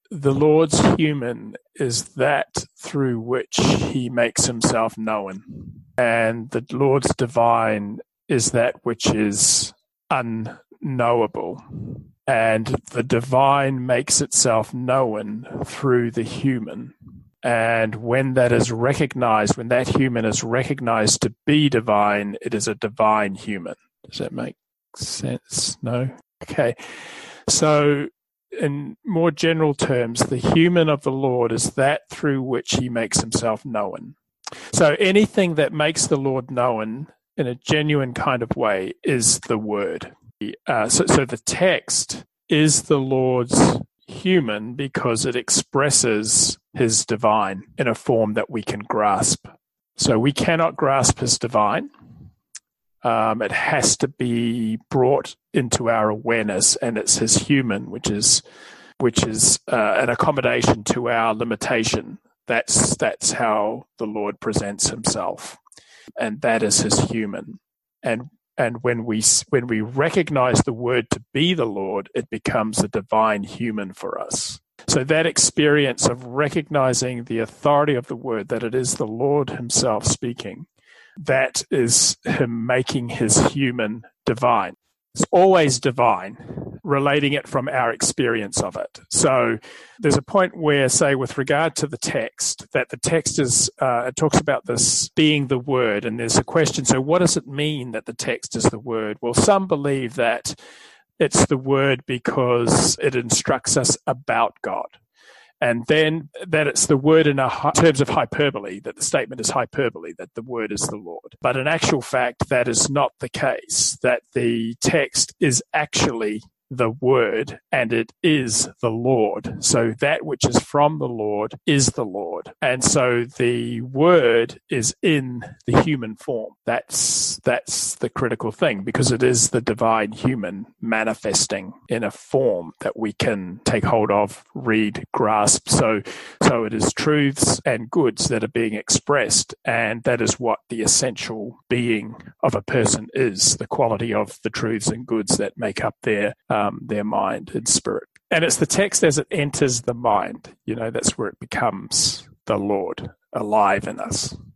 the Lord's human is that through which he makes himself known. And the Lord's divine is that which is unknowable. And the divine makes itself known through the human. And when that is recognized, when that human is recognized to be divine, it is a divine human. Does that make sense? No? Okay. So in more general terms, the human of the Lord is that through which he makes himself known. So anything that makes the Lord known in a genuine kind of way is the word. So the text is the Lord's human because it expresses his divine in a form that we can grasp. So we cannot grasp his divine. It has to be brought into our awareness, and it's his human, which is an accommodation to our limitation. That's how the Lord presents himself, and that is his human. And when we recognize the word to be the Lord, it becomes a divine human for us. So that experience of recognizing the authority of the word, that it is the Lord himself speaking, that is him making his human divine. It's always divine, relating it from our experience of it. So there's a point where, say, with regard to the text, that the text is, it talks about this being the word, and there's a question, so what does it mean that the text is the word? Well, some believe that it's the word because it instructs us about God. And then that it's the word in terms of hyperbole, that the statement is hyperbole, that the word is the Lord. But in actual fact, that is not the case, that the text is actually the word, and it is the Lord. So that which is from the Lord is the Lord. And so the word is in the human form. That's the critical thing, because it is the divine human manifesting in a form that we can take hold of, read, grasp. So it is truths and goods that are being expressed, and that is what the essential being of a person is, the quality of the truths and goods that make up their mind and spirit. And it's the text as it enters the mind, that's where it becomes the Lord alive in us.